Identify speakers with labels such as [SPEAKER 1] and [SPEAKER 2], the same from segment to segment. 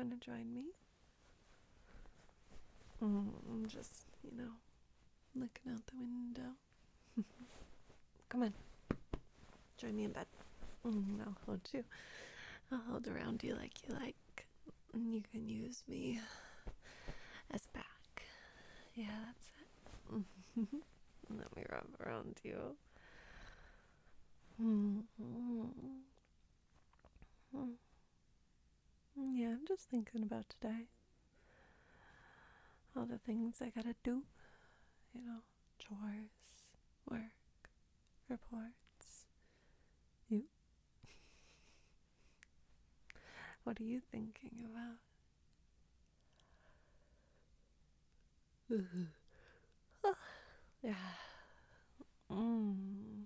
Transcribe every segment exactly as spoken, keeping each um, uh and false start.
[SPEAKER 1] want to join me? Mm, just, you know, looking out the window. Come on. Join me in bed. Mm, I'll hold you. I'll hold around you like you like. And you can use me as back. Yeah, that's it. Let me rub around you. Mm-hmm. Yeah, I'm just thinking about today. All the things I gotta do. You know, chores, work, reports. You? What are you thinking about? Yeah. Mm.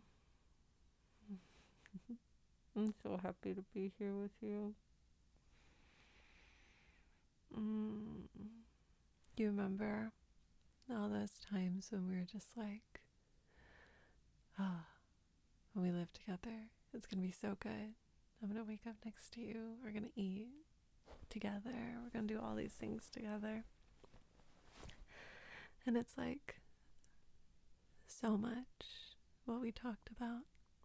[SPEAKER 1] I'm so happy to be here with you. Mm. Do you remember all those times when we were just like, ah, oh, when we live together, it's gonna be so good. I'm gonna wake up next to you. We're gonna eat together. We're gonna do all these things together. And it's like so much what we talked about.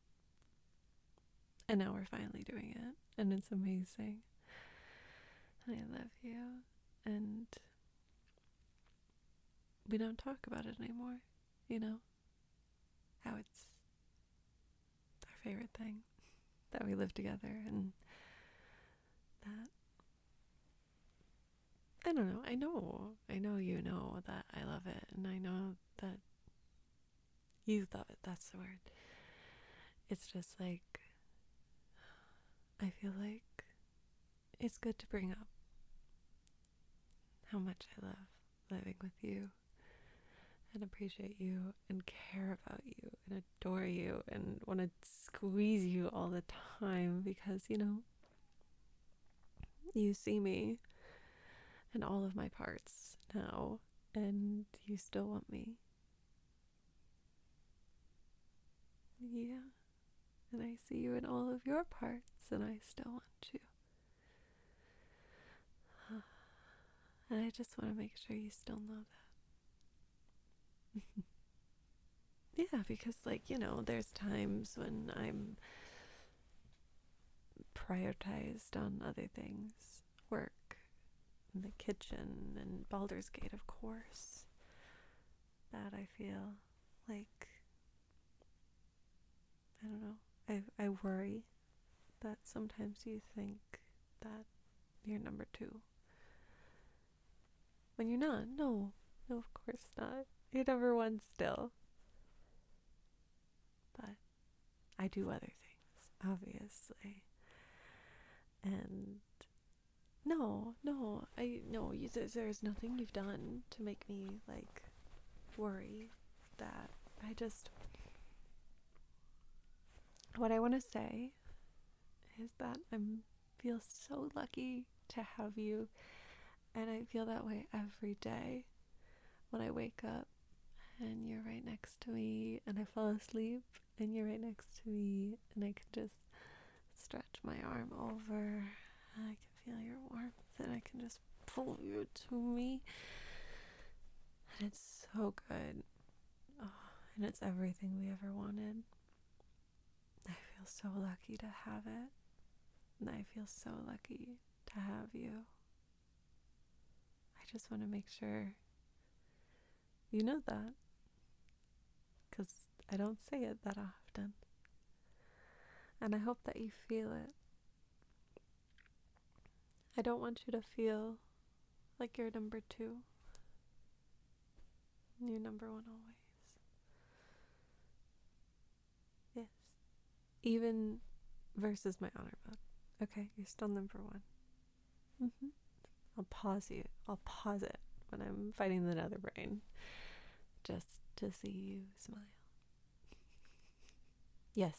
[SPEAKER 1] And now we're finally doing it. And it's amazing. And I love you. And we don't talk about it anymore. You know? How it's our favorite thing. That we live together. And that... I don't know. I know. I know you know that I love it. And I know that you love it. That's the word. It's just like... I feel like it's good to bring up how much I love living with you and appreciate you and care about you and adore you and want to squeeze you all the time because, you know, you see me in all of my parts now and you still want me. Yeah. And I see you in all of your parts and I still want you. And I just want to make sure you still know that. Yeah, because, like, you know, there's times when I'm prioritized on other things. Work, in the kitchen, and Baldur's Gate, of course. That I feel like, I don't know, I, I worry that sometimes you think that you're number two. When you're not. No, no, of course not. You're number one still. But I do other things, obviously. And no, no, I, no, you, there's nothing you've done to make me, like, worry that. I just, what I want to say is that I feel so lucky to have you. And I feel that way every day when I wake up and you're right next to me and I fall asleep and you're right next to me and I can just stretch my arm over and I can feel your warmth and I can just pull you to me and it's so good. Oh, and it's everything we ever wanted. I feel so lucky to have it and I feel so lucky to have you. I just want to make sure you know that, because I don't say it that often. And I hope that you feel it. I don't want you to feel like you're number two. You're number one always. Yes. Even versus my honor mode. Okay, you're still number one. Mm-hmm. I'll pause you. I'll pause it when I'm fighting the nether brain. Just to see you smile. Yes.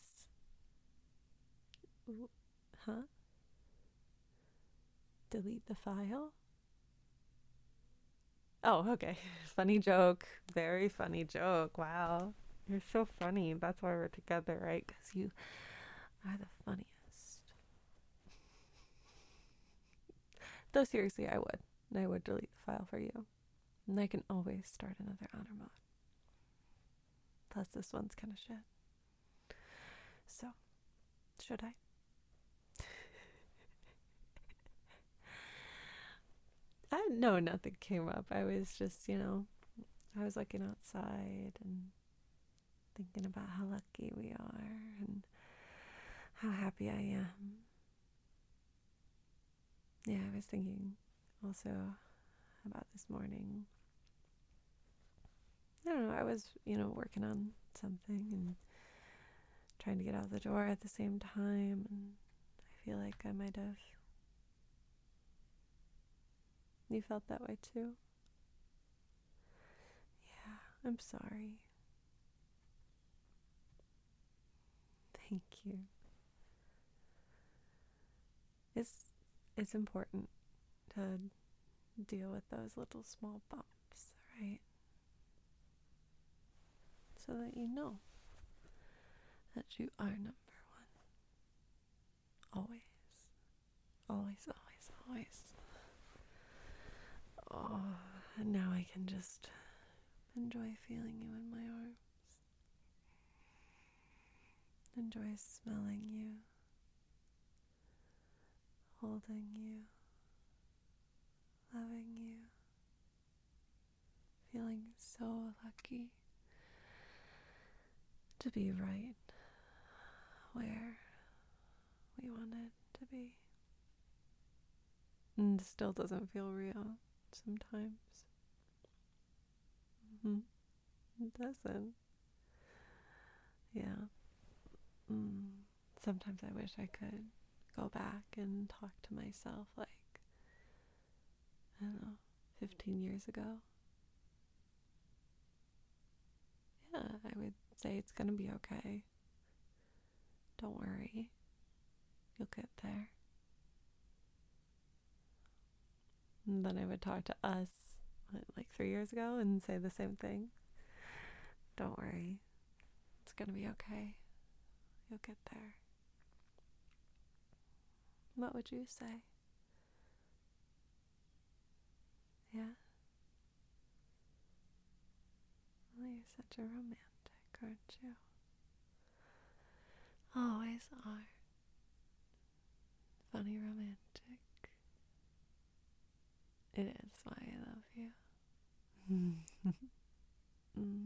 [SPEAKER 1] Ooh. Huh? Delete the file? Oh, okay. Funny joke. Very funny joke. Wow. You're so funny. That's why we're together, right? Because you are the funniest. Though seriously, I would. I would delete the file for you. And I can always start another honor mod. Plus, this one's kind of shit. So, should I? I no, nothing came up. I was just, you know, I was looking outside and thinking about how lucky we are and how happy I am. Yeah, I was thinking also about this morning. I don't know, I was, you know, working on something and trying to get out the door at the same time, and I feel like I might have. You felt that way too? Yeah, I'm sorry. Thank you. It's it's important to deal with those little small bumps, right? So that you know that you are number one. Always. Always, always, always. Oh, and now I can just enjoy feeling you in my arms. Enjoy smelling you, holding you, loving you, feeling so lucky to be right where we wanted to be. And it still doesn't feel real sometimes. Mm-hmm. It doesn't. Yeah. Mm. Sometimes I wish I could go back and talk to myself like, I don't know, fifteen years ago. Yeah, I would say it's gonna be okay. Don't worry. You'll get there. And then I would talk to us like three years ago and say the same thing. Don't worry. It's gonna be okay. You'll get there. What would you say? Yeah? Well, you're such a romantic, aren't you? Always are. Funny romantic. It is why I love you. mm.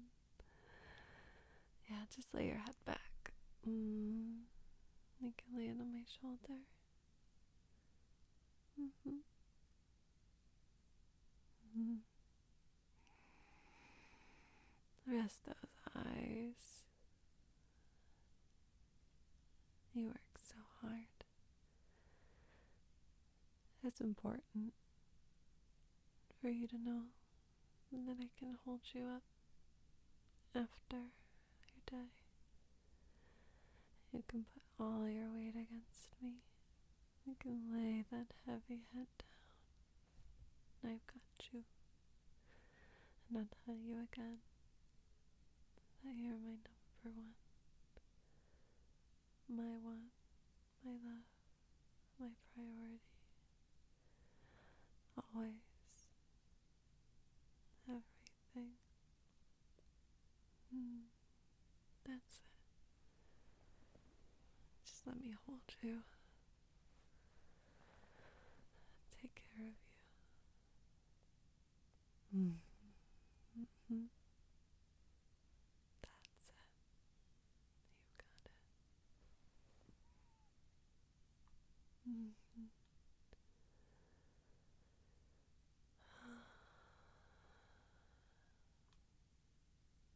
[SPEAKER 1] Yeah, just lay your head back. Mm. You can lay it on my shoulder. Mm-hmm. Mm-hmm. Rest those eyes. You work so hard. It's important for you to know that I can hold you up after your day. You can put all your weight against me. You can lay that heavy head down. I've got you. And I'll tell you again that you're my number one. My one, my love, my priority. Always. Everything. Mm, that's it. Just let me hold you. Take care of you. Mm. Mm-hmm.